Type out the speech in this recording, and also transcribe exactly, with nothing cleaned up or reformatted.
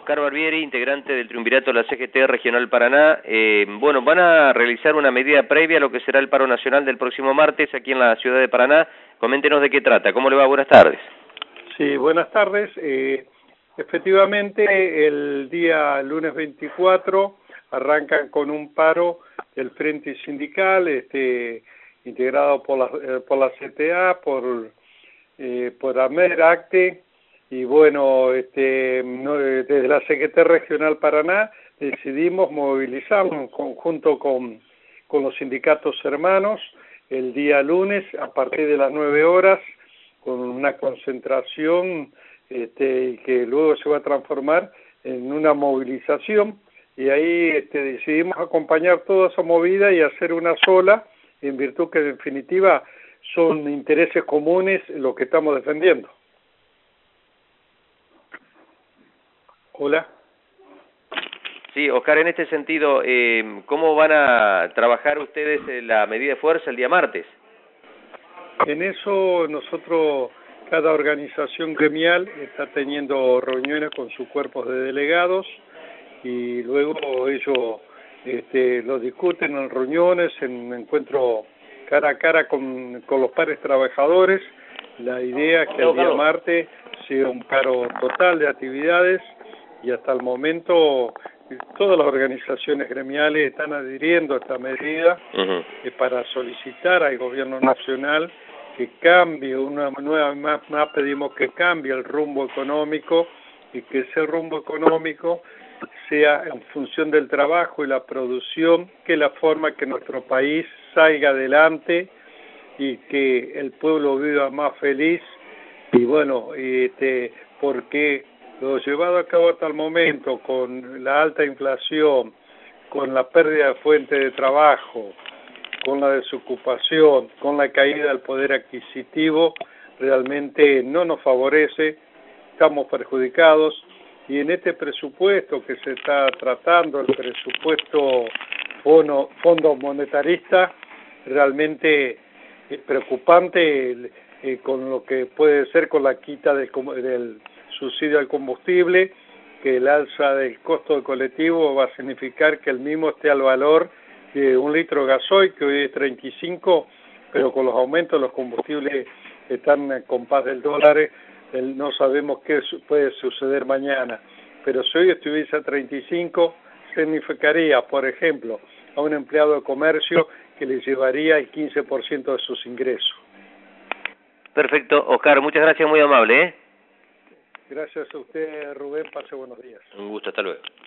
Oscar Barbieri, integrante del Triunvirato de la C G T Regional Paraná. Eh, bueno, van a realizar una medida previa a lo que será el paro nacional del próximo martes aquí en la ciudad de Paraná. Coméntenos de qué trata. ¿Cómo le va? Buenas tardes. Sí, buenas tardes. Eh, efectivamente, el día lunes veinticuatro arrancan con un paro del Frente Sindical, este, integrado por la, eh, por la C T A, por, eh, por AMER, ACTE, y bueno, este, no, desde la C G T Regional Paraná decidimos movilizarnos en conjunto con, con los sindicatos hermanos el día lunes a partir de las nueve horas, con una concentración este, que luego se va a transformar en una movilización, y ahí este, decidimos acompañar toda esa movida y hacer una sola, en virtud que en definitiva son intereses comunes lo que estamos defendiendo. Hola. Sí, Oscar, en este sentido, eh, ¿cómo van a trabajar ustedes la medida de fuerza el día martes? En eso nosotros, cada organización gremial está teniendo reuniones con sus cuerpos de delegados y luego ellos este, lo discuten en reuniones, en encuentro cara a cara con, con los pares trabajadores. La idea es que el día martes sea un paro total de actividades y hasta el momento todas las organizaciones gremiales están adhiriendo a esta medida uh-huh. eh, para solicitar al gobierno nacional que cambie una nueva más, más pedimos que cambie el rumbo económico y que ese rumbo económico sea en función del trabajo y la producción, que es la forma que nuestro país salga adelante y que el pueblo viva más feliz. Y bueno, este, porque lo llevado a cabo hasta el momento con la alta inflación, con la pérdida de fuentes de trabajo, con la desocupación, con la caída del poder adquisitivo, realmente no nos favorece, estamos perjudicados, y en este presupuesto que se está tratando, el presupuesto fondo, fondo monetarista, realmente es preocupante eh, con lo que puede ser con la quita del, del subsidio al combustible, que el alza del costo del colectivo va a significar que el mismo esté al valor de un litro de gasoil, que hoy es treinta y cinco, pero con los aumentos de los combustibles están en compás del dólar, el, no sabemos qué puede suceder mañana. Pero si hoy estuviese a treinta y cinco, significaría, por ejemplo, a un empleado de comercio que le llevaría el quince por ciento de sus ingresos. Perfecto, Oscar, muchas gracias, muy amable, ¿eh? Gracias a usted, Rubén, pase buenos días. Un gusto, hasta luego.